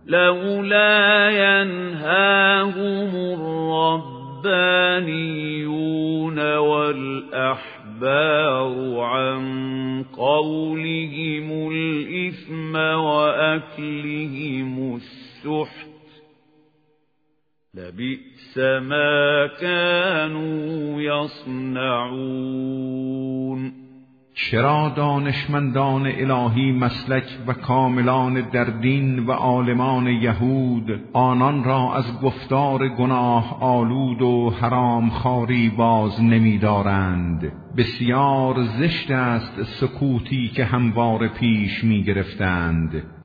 لولا ينهاهم الربانيون والأحبار عن قولهم الإثم وأكلهم السحت لبئس ما كانوا يصنعون. چرا دانشمندان الهی مسلک و کاملان در دین و عالمان یهود آنان را از گفتار گناه آلود و حرام خواری باز نمی دارند؟ بسیار زشت است سکوتی که همواره پیش می گرفتند.